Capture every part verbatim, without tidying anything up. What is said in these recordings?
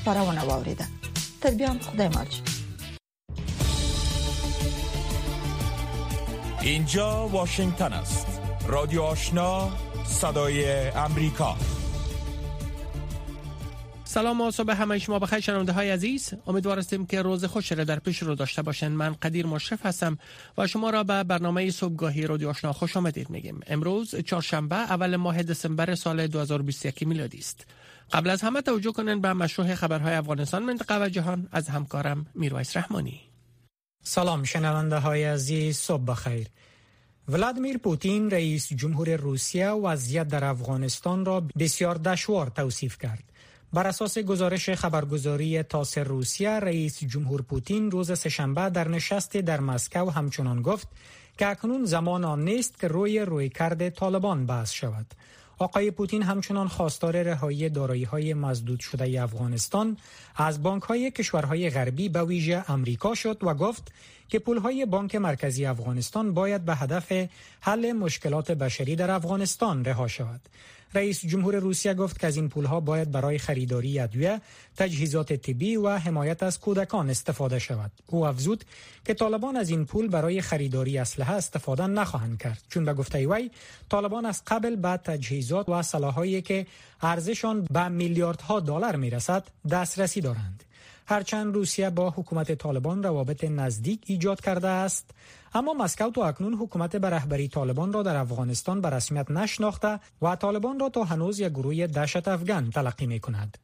خبرونه واوریده. تر بیا خدای مالش. اینجا واشنگتن است. رادیو آشنا، صدای امریکا. سلام و صبح همه شما بخیر شنونده های عزیز. امیدوار هستیم که روز خوش را در پیش رو داشته باشین. من قدیر مشرف هستم و شما را به برنامه صبحگاهی رادیو آشنا خوش آمدید میگیم. امروز چهارشنبه اول ماه دسامبر سال دو هزار و بیست و یک میلادی است. قبل از همه توجه کنین به مشروع خبرهای افغانستان، منطقه و جهان از همکارم میرویس رحمانی. سلام شنونده های عزیز، صبح بخیر. ولادیمیر پوتین رئیس جمهور روسیه وضعیت در افغانستان را بسیار دشوار توصیف کرد. بر اساس گزارش خبرگزاری تاس روسیه، رئیس جمهور پوتین روز سه‌شنبه در نشستی در مسکو همچنان گفت که اکنون زمان آن نیست که روی رویکرد طالبان بحث شود. آقای پوتین همچنان خواستار رهایی دارایی‌های مسدود شده افغانستان از بانک‌های کشورهای غربی به ویژه آمریکا شد و گفت که پول‌های بانک مرکزی افغانستان باید به هدف حل مشکلات بشری در افغانستان رها شود. رئیس جمهور روسیه گفت که از این پول‌ها باید برای خریداری ادویه، تجهیزات طبی و حمایت از کودکان استفاده شود. او افزود که طالبان از این پول برای خریداری اسلحه استفاده نخواهند کرد، چون به گفته وی طالبان از قبل به تجهیزات و سلاح‌هایی که ارزششان به میلیاردها دلار میرسد دسترسی دارند. هرچند روسیه با حکومت طالبان روابط نزدیک ایجاد کرده است، اما مسکو تا اکنون حکومت به رهبری طالبان را در افغانستان به رسمیت نشناخته و طالبان را تا هنوز یک گروه دهشت افغان تلقی می‌کند.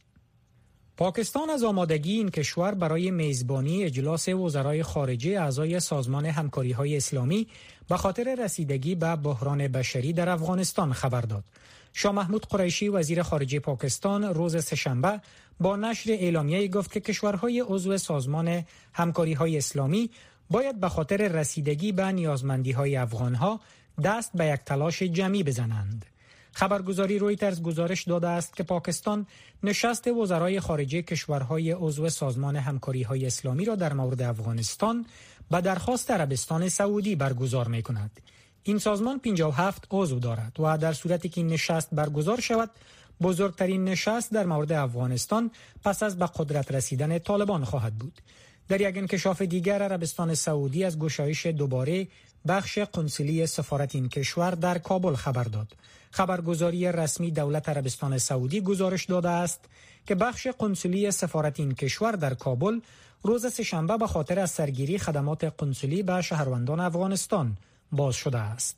پاکستان از آمادگی این کشور برای میزبانی اجلاس وزرای خارجه اعضای سازمان همکاری‌های اسلامی به خاطر رسیدگی به بحران بشری در افغانستان خبر داد. شاه محمود قریشی وزیر خارجه پاکستان روز سه‌شنبه با نشر اعلامیه‌ای گفت که کشورهای عضو سازمان همکاری‌های اسلامی باید به خاطر رسیدگی به نیازمندی‌های افغان‌ها دست به یک تلاش جمعی بزنند. خبرگزاری رویترز گزارش داده است که پاکستان نشست وزرای خارجه کشورهای عضو سازمان همکاری‌های اسلامی را در مورد افغانستان به درخواست عربستان سعودی برگزار می‌کند. این سازمان پنجاه و هفت عضو دارد و در صورتی که این نشست برگزار شود، بزرگترین نشست در مورد افغانستان پس از به قدرت رسیدن طالبان خواهد بود. در یک انکشاف دیگر، عربستان سعودی از گشایش دوباره بخش قنصلی سفارت این کشور در کابل خبر داد. خبرگزاری رسمی دولت عربستان سعودی گزارش داده است که بخش قنصلی سفارت این کشور در کابل روز سه‌شنبه به خاطر از سرگیری خدمات قنصلی به شهروندان افغانستان باز شده است.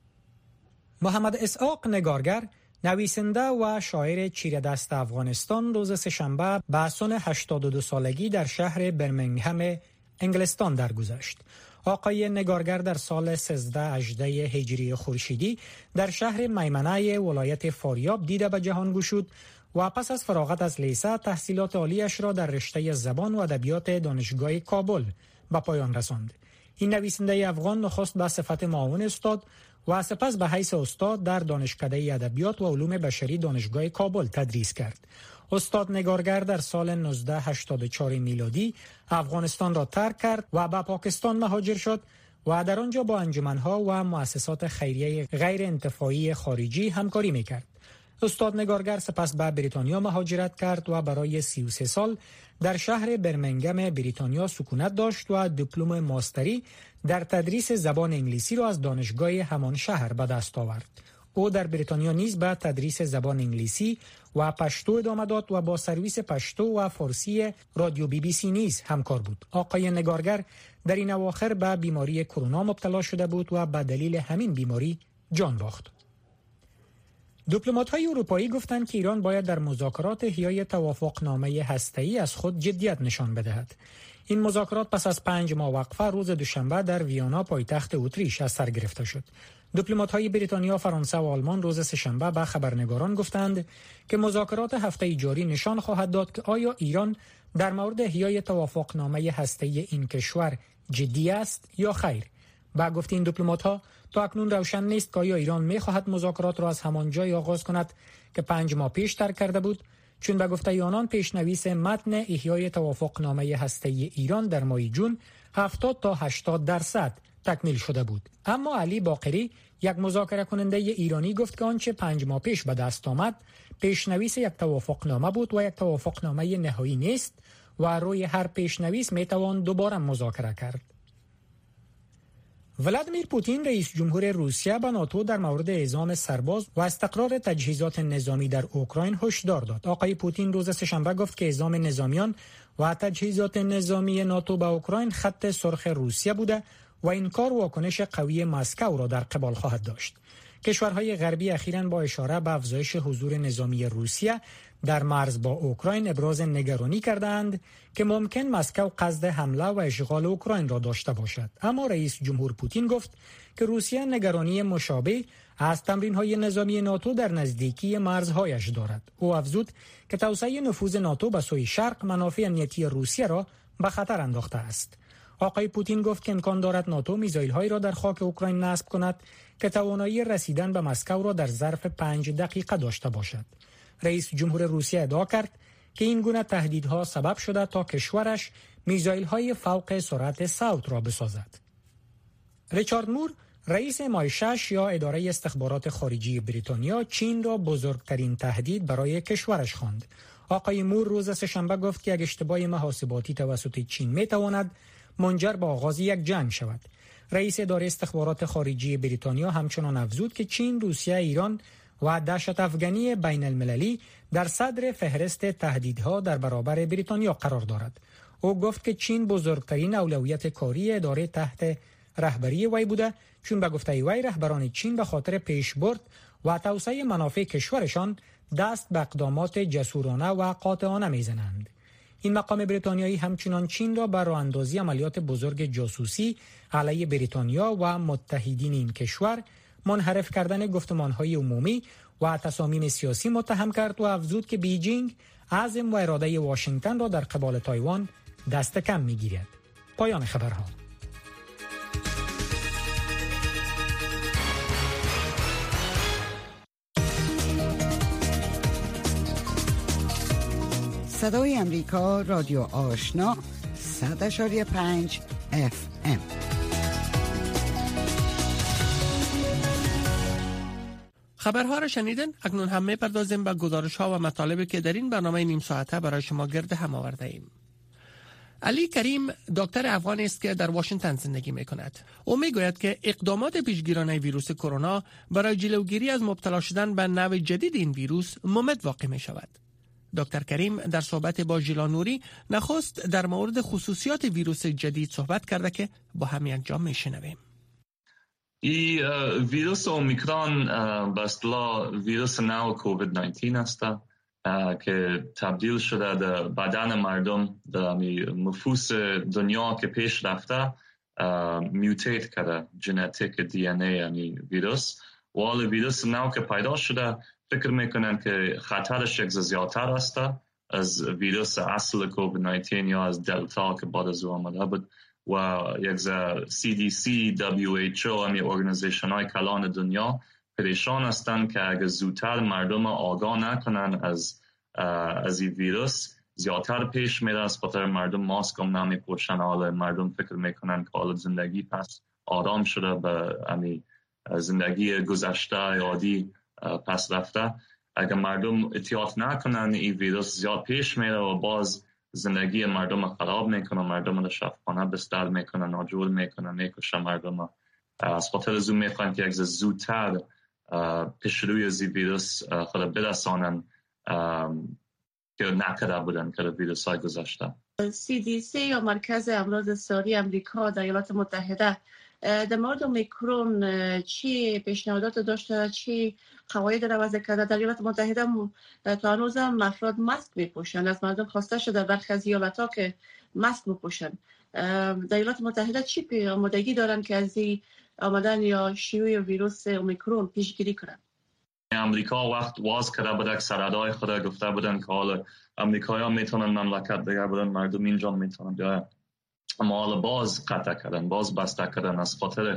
محمد اسحاق نگارگر، نویسنده و شاعر چیره دست افغانستان، روز سه‌شنبه به سن هشتاد و دو سالگی در شهر برمنگهم انگلستان درگذشت. آقای نگارگر در سال سیزده هجده هجری خورشیدی در شهر میمنه ولایت فاریاب دیده به جهان گشود و پس از فراغت از لیسه تحصیلات عالیش را در رشته زبان و ادبیات دانشگاه کابل به پایان رساند. این نویسنده افغان نخست به صفت معاون استاد و سپس به حیث استاد در دانشکده ادبیات و علوم بشری دانشگاه کابل تدریس کرد. استاد نگارگر در سال نوزده هشتاد و چهار میلادی افغانستان را ترک کرد و به پاکستان مهاجر شد و در آنجا با انجمن‌ها و مؤسسات خیریه غیر انتفاعی خارجی همکاری می‌کرد. استاد نگارگر سپس به بریتانیا مهاجرت کرد و برای سی و سه سال در شهر برمنگهم بریتانیا سکونت داشت و دیپلم ماستری در تدریس زبان انگلیسی را از دانشگاه همان شهر به دست آورد. او در بریتانیا نیز به تدریس زبان انگلیسی و پشتو ادامه داد و با سرویس پشتو و فارسی رادیو بی بی سی نیز همکار بود. آقای نگارگر در این اواخر به بیماری کرونا مبتلا شده بود و به دلیل همین بیماری جان باخت. دیپلمات‌های اروپایی گفتند که ایران باید در مذاکرات احیای توافقنامه هسته‌ای از خود جدیت نشان بدهد. این مذاکرات پس از پنج ماه وقفه روز دوشنبه در ویانا پایتخت اتریش از سر گرفته شد. دیپلمات‌های بریتانیا، فرانسه و آلمان روز سه‌شنبه به خبرنگاران گفتند که مذاکرات هفته جاری نشان خواهد داد که آیا ایران در مورد احیای توافقنامه هسته‌ای این کشور جدی است یا خیر. با گفته این دیپلمات‌ها تا اکنون روشن نیست که آیا ایران می‌خواهد مذاکرات را از همان جای آغاز کند که پنج ماه پیش ترک کرده بود، چون به گفته آنان پیشنویس متن احیای توافقنامه هسته‌ای ایران در ماه جون هفتاد تا هشتاد درصد تکمیل شده بود. اما علی باقری، یک مذاکره کننده ایرانی، گفت که آنچه پنج ماه پیش به دست آمد پیشنویس یک توافقنامه بود و یک توافقنامه نهایی نیست و روی هر پیشنویس می توان دوباره مذاکره کرد. ولادیمیر پوتین رئیس جمهور روسیه به ناتو در مورد اعزام سرباز و استقرار تجهیزات نظامی در اوکراین هشدار داد. آقای پوتین روز سه‌شنبه گفت که اعزام نظامیان و تجهیزات نظامی ناتو به اوکراین خط سرخ روسیه بوده و این کار واکنش قوی مسکو را در قبال خواهد داشت. کشورهای غربی اخیراً با اشاره به افزایش حضور نظامی روسیه در مرز با اوکراین ابراز نگرانی کردند که ممکن مسکو قصد حمله و اشغال اوکراین را داشته باشد. اما رئیس جمهور پوتین گفت که روسیه نگرانی مشابه از تمرین‌های نظامی ناتو در نزدیکی مرزهایش دارد. او افزود که توسعه نفوذ ناتو به سوی شرق منافع امنیتی روسیه را به خطر انداخته است. آقای پوتین گفت که امکان دارد ناتو میزایل‌هایی را در خاک اوکراین نصب کند که توانایی رسیدن به مسکو را در ظرف پنج دقیقه داشته باشد. رئیس جمهور روسیه ادعا کرد که این گونه تهدیدها سبب شده تا کشورش میزایل‌های فوق سرعت صوت را بسازد. ریچارد مور، رئیس ام آی شش یا اداره استخبارات خارجی بریتانیا، چین را بزرگترین تهدید برای کشورش خواند. آقای مور روز سه‌شنبه گفت که یک اشتباه محاسباتی توسط چین میتواند منجر به آغاز یک جنگ شود. رئیس اداره استخبارات خارجی بریتانیا همچنان افزود که چین، روسیه، ایران و دهشت افغانی بین المللی در صدر فهرست تهدیدها در برابر بریتانیا قرار دارد. او گفت که چین بزرگترین اولویت کاری اداره تحت رهبری وی بوده، چون به گفته وی رهبران چین به خاطر پیشبرد و توسعه منافع کشورشان دست به اقدامات جسورانه و قاطعانه میزنند. این مقام بریتانیایی همچنان چین را بر راه اندازی عملیات بزرگ جاسوسی علیه بریتانیا و متحدین این کشور، منحرف کردن گفتمان‌های عمومی و تصامیم سیاسی متهم کرد و افزود که بیجینگ عزم و اراده واشنگتن را در قبال تایوان دست کم می‌گیرد. پایان خبرها. صدای امریکا، رادیو آشنا، صد اشاری پنج اف ام. خبرها را شنیدن. اکنون هم می‌پردازیم به گزارش‌ها و مطالبی که در این برنامه نیم ساعته برای شما گرد هم آورده ایم. علی کریم دکتر افغان است که در واشنگتن زندگی می‌کند. او می‌گوید که اقدامات پیشگیرانه ویروس کرونا برای جلوگیری از مبتلا شدن به نوع جدید این ویروس ممد واقع می‌شود. دکتر کریم در صحبت با ژیلا نوری نخست در مورد خصوصیات ویروس جدید صحبت کرده که با هم یکجا میشنویم. ای ویروس اومیکرون به اصطلاح ویروس نو کووید نوزده است که تبدیل شده در بدن مردم در مفهوم دنیا که پیش رفته میوتیت کرده ژنتیک دی ان ای یعنی ویروس و حال ویروس نو که پیدا شده فکر میکنن که خطرش یک زیادتر است از ویروس اصل کووید نوزده یا از دلتا که بعد از او آمده بود و یک سی دی سی، دبلیو اچ او همی ارگانیزیشن های کلان دنیا پریشان هستند که اگر زودتر مردم آگاه نکنن از از این ویروس زیادتر پیش میره، از خاطر مردم ماسک هم نمی پوشن. حالا مردم فکر میکنن که حالا زندگی پس آرام شده به همی زندگی گذشته عادی پس رفته. اگر مردم احتیاط نکنن این ویروس زیاد پیش میره و باز زندگی مردم خراب میکنه، مردم رو شفاخانه بستر میکنه، ناجور میکنه، میکشه مردم. از خاطر از اون میخوان که یک زودتر پیش روی از این ویروس خود برسانن که نکرده بودن که ویروس های گذاشته. سی دی سی یا مرکز امراض ساری امریکا در ایالات متحده در مورد اومیکرون چی پیشنهادات داشته، چی قواعد را وضع کرده؟ در ایالات متحده تا هنوز هم افراد ماسک میپوشن، از مردم خواسته شده در برخی از ایالت‌ها که ماسک بپوشن. در ایالات متحده چی آمادگی دارن که از این آمدن یا شیوع ویروس اومیکرون پیشگیری کنن؟ امریکا وقت واز کرده بود که سرادای خدا گفته بودن که حالا امریکایی‌ها میتونن مملکت دیگه بودن، مردم اینجا میتونن بیاین، اما حالا باز قطع کردن، باز بسته کردن. از خاطر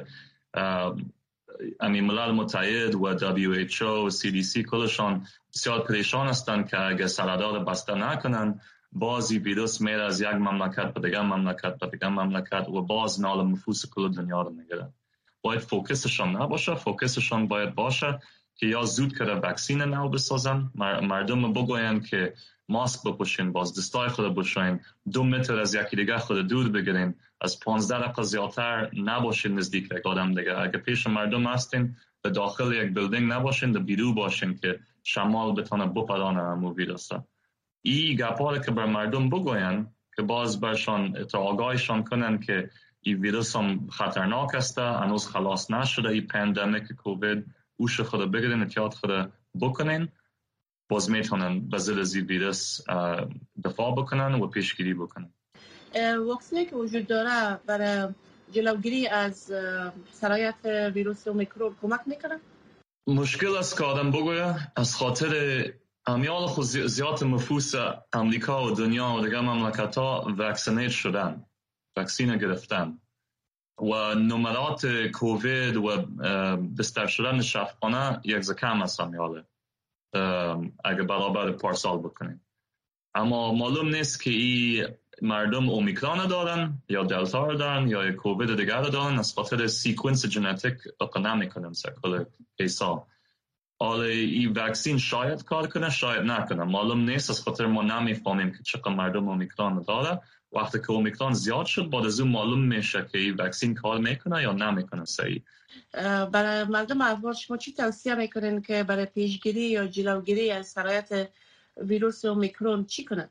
امی ملل متحد و دبلیو اچ او و سی دی سی کلشان بسیار پریشان هستند که اگر سرادار بسته نکنن بازی ویروس میره از یک مملکت به دیگر مملکت به دیگر مملکت و باز نال نفوس کل دنیا رو میگیره. باید فوکسشان نباشه، فوکسشان باید باشه که یا زود که واکسین نو بسازن، مردم بگوین که ماسک بپوشین، باز دستای خود بشوین، دو متر از یکی دیگه خود دور بگیرین، از پانزده دقیقه زیادتر نباشین نزدیک یک آدم دیگه. اگه پیش مردم هستین به داخل یک بیلدینگ نباشین، در بیرون باشین که شمال بتونه بپرانه همو ویروس. این گپاره که بر مردم بگوین که باز برشان آگاهشان کنن که این ویروس هم خطرناک است، هنوز خلاص نشده این پاندمیک کووید، اوش خود بگیرین، احتیاط خود بکنین، باز میتونن به ضد از این ویروس دفاع بکنن و پیشگیری بکنن. واکسنی که وجود داره برای جلوگیری از سرایت ویروس اومیکرون کمک میکنه؟ مشکل است که آدم بگویه، از خاطر امیال خود زیاد نفوس امریکا و دنیا و دیگر مملکت ها واکسینیت شدن، واکسین گرفتن و نمرات کووید و بستر شدن شفاخانه یک ز کم است امیاله اگه برابر پارسال بکنیم. اما معلوم نیست که این مردم اومیکرون دارن یا دلتا دارن یا کووید دیگر دارن، از خاطر سیکونس ژنتیک اقنا نمیکنیم سرکل کیسا. حالا این واکسین شاید کار کنه، شاید نکنه، معلوم نیست، از خاطر ما نمیفهمیم که چقدر مردم اومیکرون داره. وقتی که اومیکرون زیاد شد بعد از اون معلوم میشه که این واکسین کار میکنه یا نمیکنه. صحیح. برای مردم افغان شما چی توصیه میکنین که برای پیشگیری یا جلوگیری از سرایت ویروس اومیکرون چی کنن؟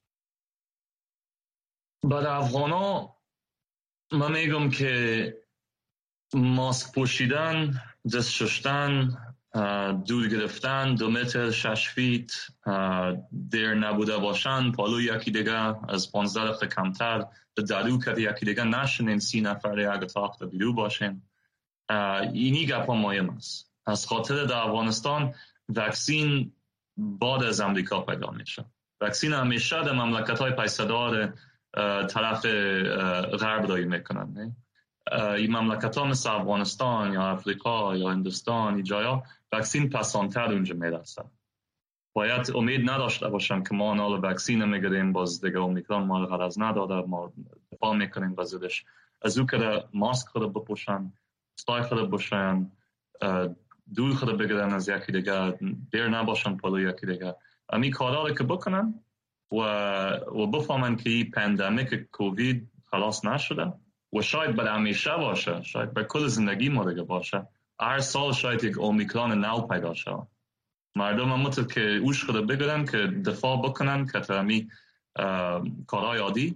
برای افغانا من میگم که ماسک پوشیدن، دست شستن، دور گرفتن، دو متر شش فیت، دیر نبوده باشن، پالو یکی دیگه از پانزده دقیقه کمتر، درو که یکی دیگه نشنین، سی نفر یک اتاق بیرو باشین. اینی گپا مهم است. از خاطر در افغانستان واکسین بعد از امریکا پیدا میشه. واکسین همیشه در مملکت های پیسدار طرف غرب دایی میکنن. این مملکت ها مثل افغانستان یا افریقا یا هندوستان، این جایا واکسین پسانتر اونجا میرسه. باید امید نداشته باشم که ما نال واکسین میگیریم باز دیگه اومیکرون ما غرض نداره، ما دفاع میکنیم بازدش. از او که ماسک خود بپوشن، استای خود باشن، دور خود بگیرن از یکی دیگه، دیر نباشن پلو یکی دیگه. امی کارا که بکنن و و بفهمن که این پاندمیک کووید خلاص نشده و شاید برای همیشه باشه، شاید برای کل زندگی ما دیگه باشه. هر سال شاید یک اومیکرون نو پیدا شه. مردم هم مطلب که اوش خود بگیرن که دفاع بکنن که تامی کارهای عادی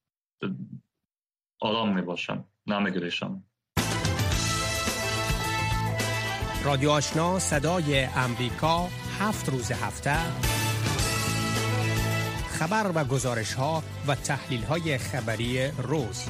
آرام می باشن، نمیگریشن. رادیو آشنا صدای امریکا، هفت روز هفته خبر و گزارش ها و تحلیل های خبری روز.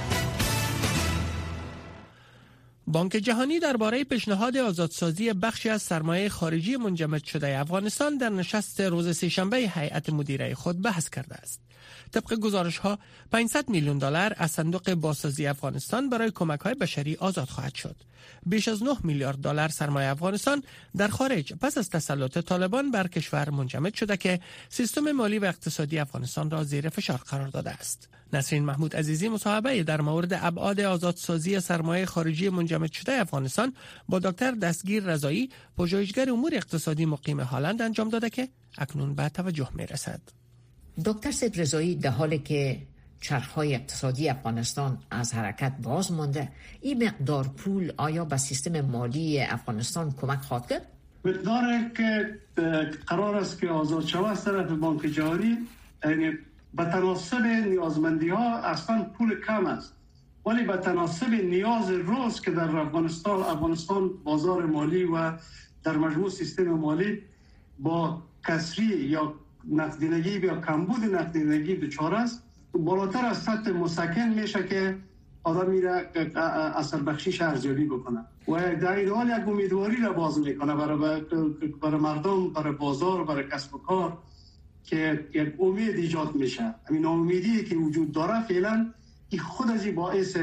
بانک جهانی درباره پیشنهاد آزادسازی بخشی از سرمایه خارجی منجمد شده افغانستان در نشست روز سه‌شنبه هیئت مدیره خود بحث کرده است. طبق گزارش ها پانصد میلیون دلار از صندوق بازسازی افغانستان برای کمک های بشری آزاد خواهد شد. بیش از نه میلیارد دلار سرمایه افغانستان در خارج پس از تسلط طالبان بر کشور منجمد شده که سیستم مالی و اقتصادی افغانستان را زیر فشار قرار داده است. نسرین محمود عزیزی مصاحبه در مورد ابعاد آزادسازی سرمایه خارجی منجمد شده افغانستان با دکتر دستگیر رضایی، پژوهشگر امور اقتصادی مقیم هلند انجام داده که اکنون به توجه می‌رسد. دکتر سید رضایی، در حالی که چرخهای اقتصادی افغانستان از حرکت باز مانده، این مقدار پول آیا به سیستم مالی افغانستان کمک خواهد کرد؟ مقداری که قرار است که آزاد شود از طرف بانک جهانی، یعنی به تناسب نیازمندی ها اصلا پول کم است، ولی به تناسب نیاز روز که در افغانستان افغانستان بازار مالی و در مجموع سیستم مالی با کسری یا نقدینگی یا کمبود نقدینگی دچار است، بالاتر از سطح مسکن میشه که آدم میره اثر بخشیش ارزیابی بکنه و در این حال یک امیدواری را باز میکنه برای برای مردم، برای بازار، برای کسب و کار، که یک امید ایجاد میشه. همین امیدی که وجود داره فعلا این خود از باعث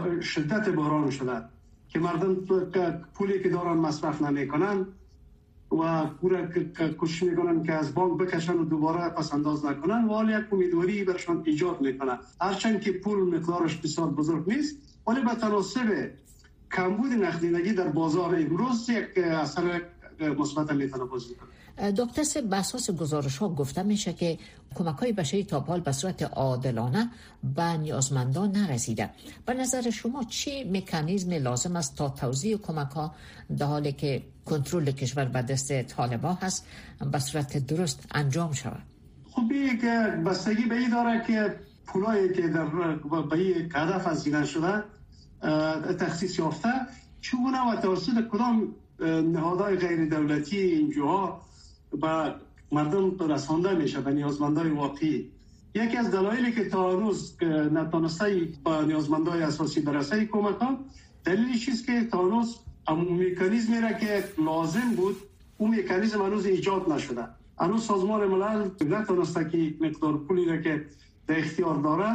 شدت بحران شده که مردم پولی که دارن مصرف نمیکنن، و پورا کوشش میکنن که از بانک بکشن و دوباره پس انداز نکنن و حالا یک امیدواری برشان ایجاد میکنن. هرچند که پول مقدارش بسیار بزرگ نیست ولی به تناسب کمبود نقدینگی در بازار امروز یک اثر مثبت میتونه بازی کنه. دکتر سه به اساس گزارش ها گفته میشه که کمک های بشری تا حال به صورت عادلانه به نیازمندان نرسیده. به نظر شما چه مکانیزم لازم است تا توزیع کمک ها در حالی که کنترل کشور به دست طالبان هست به صورت درست انجام شود؟ خب یک بستگی به این داره که پولایی که در به یک هدف هزینه شده تخصیص یافته چگونه و توسط کدام نهادهای غیر دولتی اینجاها به مردم رسانده میشه، به نیازمندای واقعی. یکی از دلایلی که تا هنوز نتونسته به نیازمندای اساسی برسه کمک ها دلیلش است که تا هنوز مکانیزمی را که لازم بود اون مکانیزم هنوز ایجاد نشده. هنوز سازمان ملل نتونسته که مقدار پولی را که در اختیار داره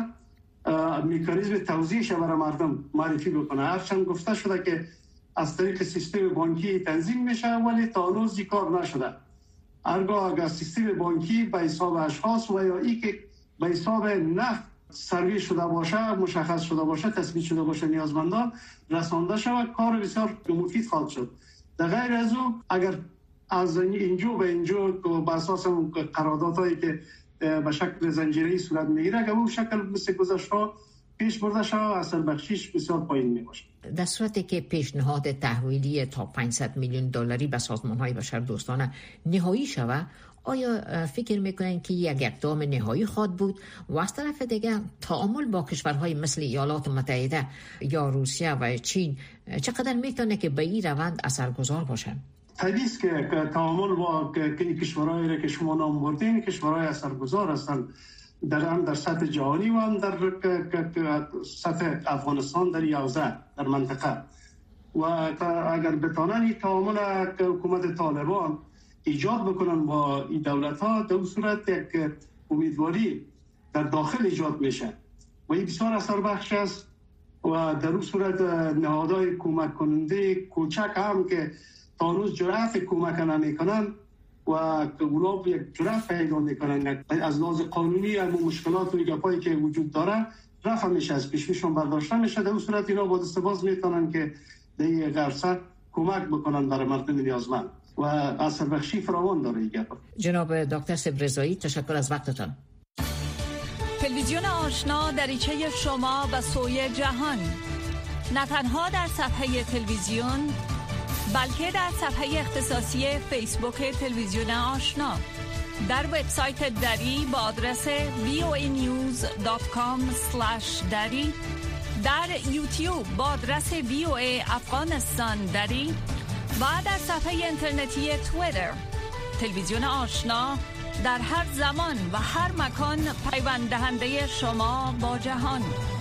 مکانیزم توزیعش برای مردم معرفی بکنه. هرچند گفته شده که از طریق سیستم بانکی تنظیم میشه ولی تا هنوز این کار نشده. هرگاه اگر سیستم بانکی به حساب اشخاص و یا ای که به حساب نفت سرویس شده باشه، مشخص شده باشه، تثبیت شده باشه نیازمندان رسانده شود، کار بسیار مفید خواهد شد. در غیر از او اگر از اینجا به اینجا به اساس قراردادهایی که به شکل زنجیره‌ای صورت میگیره اگر اون شکل مثل گذشته پیش برده شود اثر بخشیش بسیار پایین میباشه. در صورتی که پیشنهاد تحویلی تا پانصد میلیون دلاری به سازمان‌های بشردوستانه نهایی شود، آیا فکر میکنین که یک اقدام نهایی خواهد بود و از طرف دیگه تعامل با کشورهای مثل ایالات متحده یا روسیه و چین چقدر میتونه که به این روند اثرگذار باشه؟ طبیعی است که تعامل با کشورهایی را که شما نام بردین کشورهای اثرگذار هستند در هم در سطح جهانی و هم در سطح افغانستان در یوزه در منطقه و اگر بتانن این تعامل حکومت طالبان ایجاد بکنن با این دولت ها در صورت یک امیدواری در داخل ایجاد میشه و این بسیار اثر بخش است و در اون صورت نهادهای کمک کننده کوچک هم که تا هنوز جرأت کمک نمیکنن و اونا یک جرأت پیدا میکنن از لحاظ قانونی هم مشکلات و گپایی که وجود داره رفع میشه، از پیشمیشون برداشته میشه. در اون صورت اینا با دست باز میتونن که در این قرصه کمک بکنن برای مردم نیازمند و اثر بخشی فراوان داره این گپ. جناب دکتر سبرزایی تشکر از وقتتان. تلویزیون آشنا دریچه شما به سوی جهان، نه تنها در صفحه تلویزیون بلکه در صفحه اختصاصی فیسبوک تلویزیون آشنا، در وبسایت دری با آدرس وی او ای نیوز دات کام اسلش دری، در یوتیوب با آدرس وی او ای افغانستان دری و در صفحه اینترنتی توییتر. تلویزیون آشنا در هر زمان و هر مکان پیوند دهنده شما با جهان.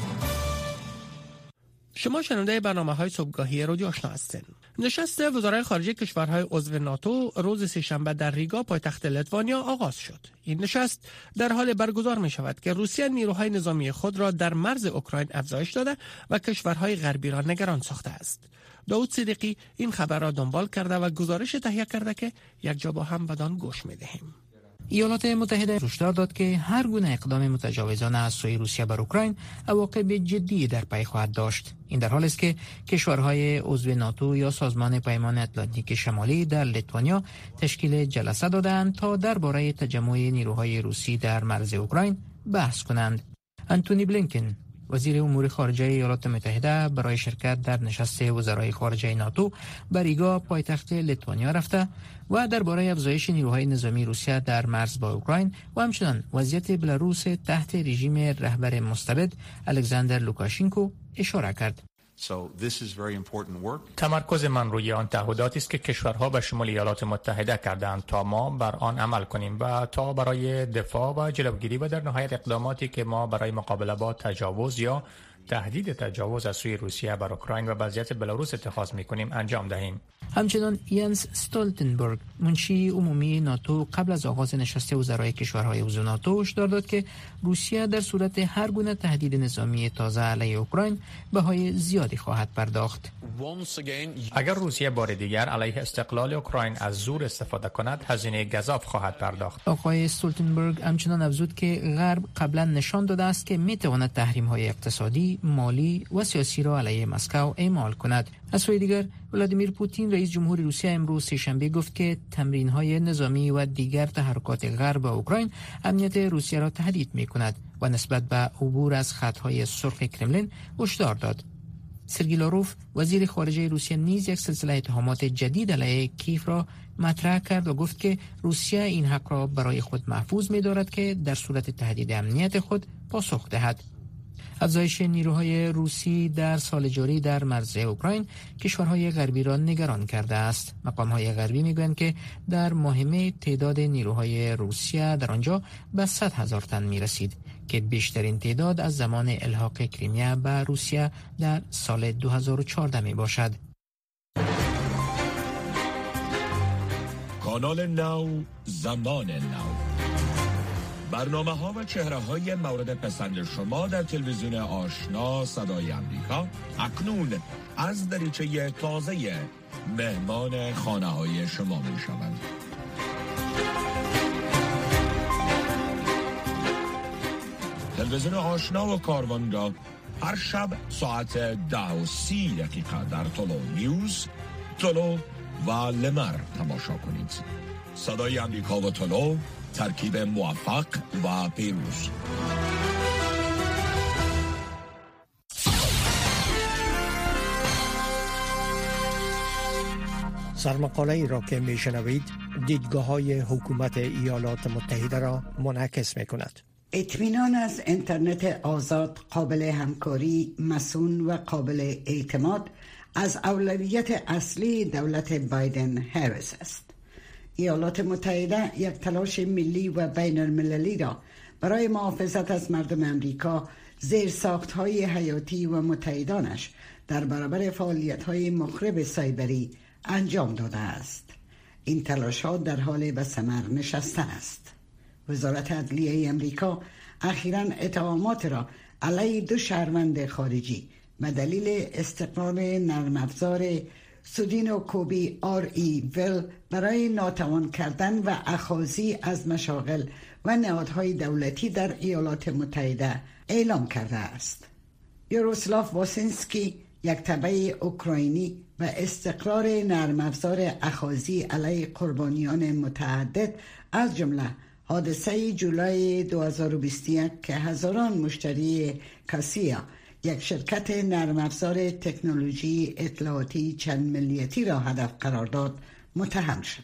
شما شنونده برنامه‌های صبحگاهی رادیو آشنا هستین. نشست وزرای خارجه کشورهای عضو ناتو روز سه‌شنبه در ریگا پایتخت لیتوانیا آغاز شد. این نشست در حال برگزار می شود که روسیه نیروهای نظامی خود را در مرز اوکراین افزایش داده و کشورهای غربی را نگران ساخته است. داود صدیقی این خبر را دنبال کرده و گزارش تهیه کرده که یک جا با هم بدان گوش می دهیم. ایالات متحده هشدار داد که هر گونه اقدام متجاوزانه از سوی روسیه بر اوکراین عواقب جدی در پی خواهد داشت. این در حالی است که کشورهای عضو ناتو یا سازمان پیمان اتلانتیک شمالی در لیتوانیا تشکیل جلسه دادند تا درباره تجمع نیروهای روسی در مرز اوکراین بحث کنند. انتونی بلینکن وزیر امور خارجه ایالات متحده برای شرکت در نشست وزرای خارجه ناتو به ریگا پایتخت لیتوانیا رفته و درباره افزایش نیروهای نظامی روسیه در مرز با اوکراین و همچنین وضعیت بلاروس تحت رژیم رهبر مستبد الکساندر لوکاشنکو اشاره کرد. تمرکز من روی آن تعهداتی است که کشورها به شمول ایالات متحده کردند تا ما بر آن عمل کنیم و تا برای دفاع و جلوگیری و در نهایت اقداماتی که ما برای مقابله با تجاوز یا تهدید تجاوز از سوی روسیه بر اوکراین و وضعیت بلاروس اتخاذ می‌کنیم انجام دهیم. همچنان ینس استولتنبرگ منشی عمومی ناتو قبل از آغاز نشست وزرای کشورهای عضو ناتو هشدار داد که روسیه در صورت هر گونه تهدید نظامی تازه علیه اوکراین بهای زیادی خواهد پرداخت. اگر روسیه بار دیگر علیه استقلال اوکراین از زور استفاده کند، هزینه گزاف خواهد پرداخت. آقای استولتنبرگ همچنان افزود که غرب قبلا نشان داده است که میتواند تحریم‌های اقتصادی، مالی و سیاسی را علیه مسکو اعمال کند. از سوی دیگر ولادیمیر پوتین رئیس جمهور روسیه امروز سه‌شنبه گفت که تمرین‌های نظامی و دیگر تحرکات غرب و اوکراین امنیت روسیه را تهدید می‌کند و نسبت به عبور از خطهای سرخ کرملین هشدار داد. سرگئی لاروف وزیر خارجه روسیه نیز یک سلسله اتهامات جدید علیه کیف را مطرح کرد و گفت که روسیه این حق را برای خود محفوظ می‌دارد که در صورت تهدید امنیت خود پاسخ دهد. افزایش نیروهای روسی در سال جاری در مرز اوکراین کشورهای غربی را نگران کرده است. مقام‌های غربی می‌گویند که در ماه تعداد نیروهای روسیه در آنجا به صد هزار تن می‌رسید که بیشترین تعداد از زمان الحاق کریمیا به روسیه در سال دو هزار و چهارده میباشد. کانال نو، زمان نو، برنامه ها و چهره های مورد پسند شما در تلویزیون آشنا صدای امریکا اکنون از دریچه تازه مهمان خانه های شما می شوند. تلویزیون آشنا و کاروانگاه هر شب ساعت ده و سی دقیقه در طلو نیوز، طلو و لمر تماشا کنید. صدای امریکا و طلو، ترکیب موفق و پیروز. سرمقاله ای را که می شنوید دیدگاه های حکومت ایالات متحده را منعکس می کند. اطمینان از اینترنت آزاد، قابل همکاری، مصون و قابل اعتماد از اولویت اصلی دولت بایدن هریس است. ایالات متحده یک تلاش ملی و بین المللی را برای محافظت از مردم امریکا زیر ساخت‌های حیاتی و متحدانش در برابر فعالیت‌های مخرب سایبری انجام داده است. این تلاش‌ها در حال به ثمر نشستن است. وزارت عدلیه امریکا اخیراً اتهامات را علیه دو شهروند خارجی به دلیل استقرار نرم افزار سودینو کوبی آر ای ول برای ناتوان کردن و اخاذی از مشاغل و نهادهای دولتی در ایالات متحده اعلام کرده است. یاروسلاو واسینسکی، یک تبع اوکراینی و استقرار نرم افزار اخاذی علیه قربانیان متعدد از جمله حادثه جولای دو هزار و بیست و یک که هزاران مشتری کاسیا، یک شرکت نرم افزار تکنولوژی اطلاعاتی چند ملیتی را هدف قرار داد، متهم شد.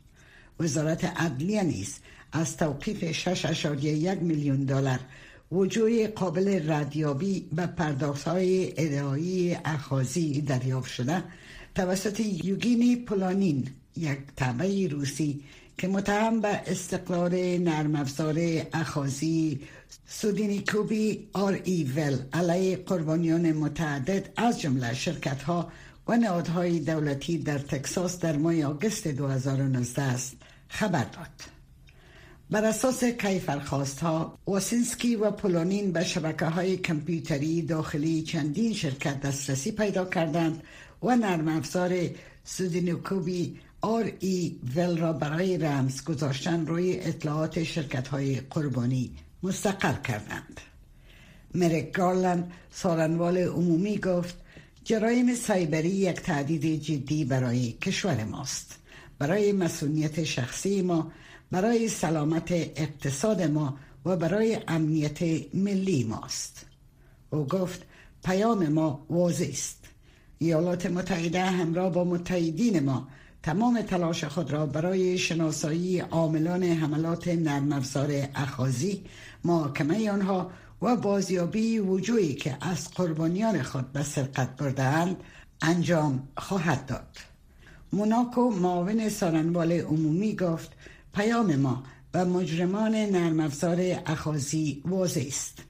وزارت عدلیه نیز از توقیف شش ممیز یک میلیون دلار وجوه قابل ردیابی به پرداخت‌های ادعایی اخاذی دریافت شده توسط یوگینی پولانین، یک تبع روسی که متهم به استقرار نرم افزار اخاذی سودینیکوبی آر ای ول علیه قربانیان متعدد از جمله شرکت‌ها و نهادهای دولتی در تکساس در ماه آگوست دو هزار و نوزده است خبر داد. بر اساس کیفرخواست‌ها، واسینسکی و پولانین به شبکه‌های کامپیوتری داخلی چندین شرکت دسترسی پیدا کردند و نرم افزار سودینیکوبی آر ای ول را برای رمز گذاشتن روی اطلاعات شرکت‌های قربانی مستقر کردند. مریک گارلند، سارنوال عمومی، گفت جرایم سایبری یک تهدید جدی برای کشور ماست، برای مسئولیت شخصی ما، برای سلامت اقتصاد ما و برای امنیت ملی ماست. او گفت پیام ما واضح است. ایالات متحده همراه با متحدین ما تمام تلاش خود را برای شناسایی عاملان حملات نرم افزار اخاذی، محاکمه آنها و بازیابی وجوهی که از قربانیان خود به سرقت برده‌اند انجام خواهد داد. موناکو، معاون سارنوال عمومی، گفت پیام ما و مجرمان نرم افزار اخاذی واضح است.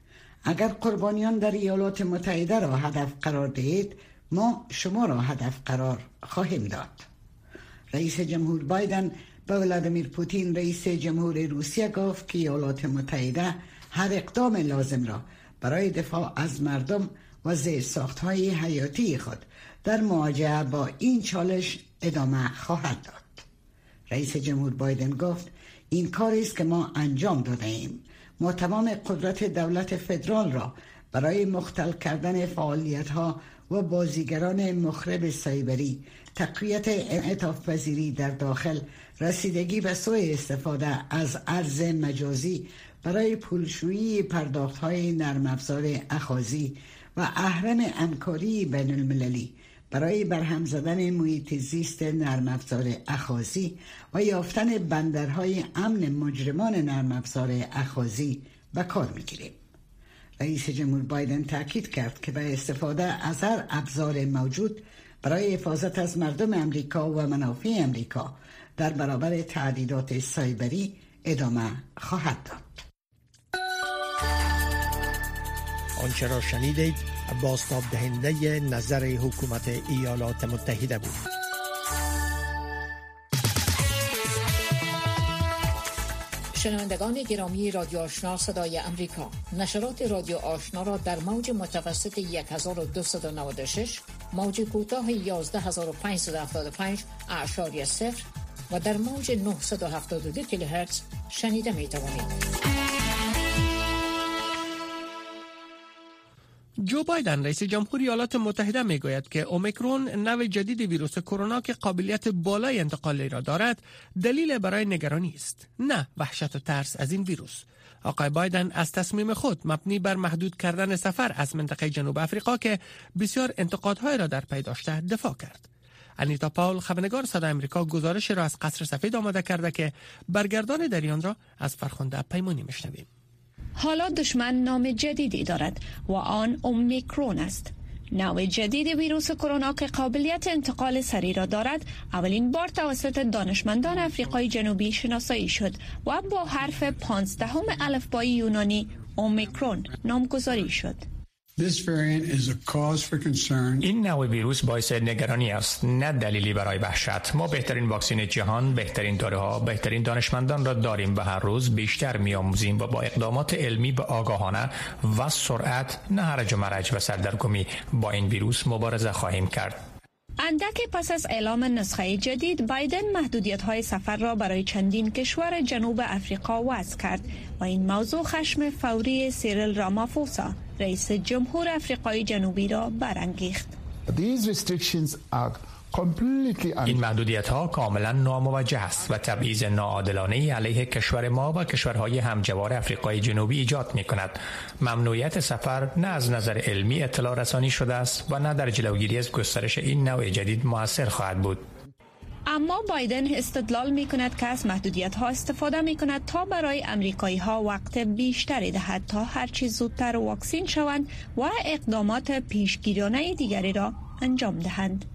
اگر قربانیان در ایالات متحده را هدف قرار دهید، ما شما را هدف قرار خواهیم داد. رئیس جمهور بایدن به ولادیمیر پوتین رئیس جمهور روسیه گفت که ایالات متحده هر اقدام لازم را برای دفاع از مردم و زیرساخت‌های حیاتی خود در مواجهه با این چالش ادامه خواهد داد. رئیس جمهور بایدن گفت این کاری است که ما انجام داده ایم. ما تمام قدرت دولت فدرال را برای مختل کردن فعالیت‌ها و بازیگران مخرب سایبری، تقویت انعطاف پذیری در داخل، رسیدگی به سوء استفاده از ارز مجازی برای پولشویی پرداخت‌های نرم افزار اخاذی و اهرم همکاری بین المللی برای برهم زدن محیط زیست نرم افزار اخاذی و یافتن بندرهای امن مجرمان نرم افزار اخاذی به کار می‌گیریم. رئیس جمهور بایدن تاکید کرد که به استفاده از هر ابزار موجود برای حفاظت از مردم امریکا و منافع امریکا در برابر تهدیدات سایبری ادامه خواهد داد. آنچه را شنیدید بازتاب دهنده نظر حکومت ایالات متحده بود. شنوندگان گرامی رادیو آشنا صدای امریکا، نشرات رادیو آشنا را در موج متوسط هزار و دویست و نود و شش، موج کوتاه یازده هزار و پانصد و هفتاد و پنج اعشاری صفر و در موج نهصد و هفتاد و دو کیلوهرتز شنیده می توانید. جو بایدن رئیس جمهور ایالات متحده میگوید که اومیکرون نوع جدید ویروس کرونا که قابلیت بالای انتقالی را دارد دلیل برای نگرانی است، نه وحشت و ترس از این ویروس. آقای بایدن از تصمیم خود مبنی بر محدود کردن سفر از منطقه جنوب افریقا که بسیار انتقادهای را در پی داشته دفاع کرد. انیتا پاول خبرنگار صدای آمریکا گزارش را از قصر سفید آماده کرده که برگردان در آن را از فرخنده پیمانی میشنویم. حالا دشمن نام جدیدی دارد و آن اومیکرون است. نوع جدید ویروس کرونا که قابلیت انتقال سریع را دارد اولین بار توسط دانشمندان آفریقای جنوبی شناسایی شد و با حرف پانزدهم الفبای یونانی اومیکرون نامگذاری شد. این نوع ویروس باعث نگرانی است، نه دلیلی برای وحشت. ما بهترین واکسن جهان، بهترین داروها، بهترین دانشمندان را داریم و هر روز بیشتر می‌آموزیم و با اقدامات علمی به آگاهانه و سرعت، نه هرج و مرج و سردرگمی با این ویروس مبارزه خواهیم کرد. اندک پس از اعلام نسخه جدید، بایدن محدودیت‌های سفر را برای چندین کشور جنوب افریقا وضع کرد و این موضوع خشم فوری سیریل رامافوسا، رئیس جمهور افریقای جنوبی را برانگیخت. این محدودیت ها کاملا ناموجه است و تبعیض ناعادلانه علیه کشور ما و کشورهای همجوار افریقای جنوبی ایجاد می کند. ممنوعیت سفر نه از نظر علمی اطلاع رسانی شده است و نه در جلوگیری از گسترش این نوع جدید مؤثر خواهد بود. اما بایدن استدلال می کند که از محدودیت ها استفاده می کند تا برای امریکایی ها وقت بیشتری دهد تا هرچی زودتر واکسین شوند و اقدامات پیشگیرانه دیگری را انجام دهند.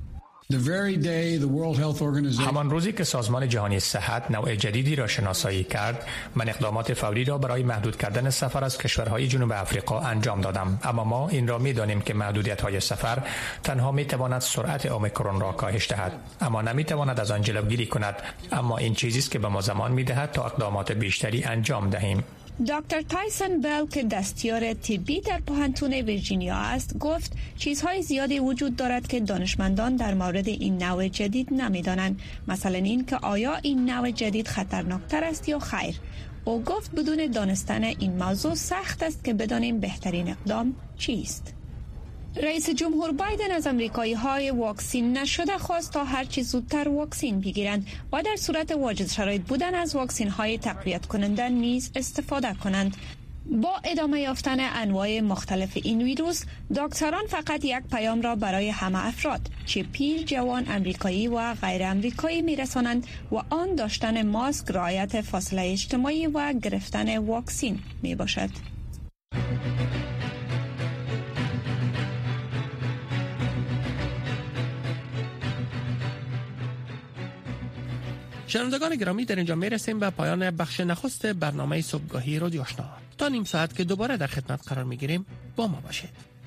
همان روزی که سازمان جهانی صحت نوع جدیدی را شناسایی کرد، من اقدامات فوری را برای محدود کردن سفر از کشورهای جنوب افریقا انجام دادم. اما ما این را می‌دانیم که محدودیت‌های سفر تنها می‌تواند سرعت اومیکرون را کاهش دهد، اما نمی‌تواند از آن جلوگیری کند. اما این چیزی است که به ما زمان می‌دهد تا اقدامات بیشتری انجام دهیم. دکتر تایسون بل که دستیار طبی در پوهنتون ویرجینیا است گفت چیزهای زیادی وجود دارد که دانشمندان در مورد این نوع جدید نمی‌دانند، مثلا این که آیا این نوع جدید خطرناکتر است یا خیر. او گفت بدون دانستن این موضوع سخت است که بدانیم بهترین اقدام چیست. رئیس جمهور بایدن از امریکایی های واکسین نشده خواست تا هر چه زودتر واکسین بگیرند و در صورت واجد شرایط بودن از واکسین های تقویت کننده نیز استفاده کنند. با ادامه یافتن انواع مختلف این ویروس، دکتران فقط یک پیام را برای همه افراد، چه پیر، جوان، امریکایی و غیر امریکایی میرسانند و آن داشتن ماسک، رعایت فاصله اجتماعی و گرفتن واکسین می باشد. شنوندگان گرامی، در اینجا میرسیم به پایان بخش نخست برنامه صبحگاهی رادیو آشنا. تا نیم ساعت که دوباره در خدمت قرار میگیریم با ما باشید.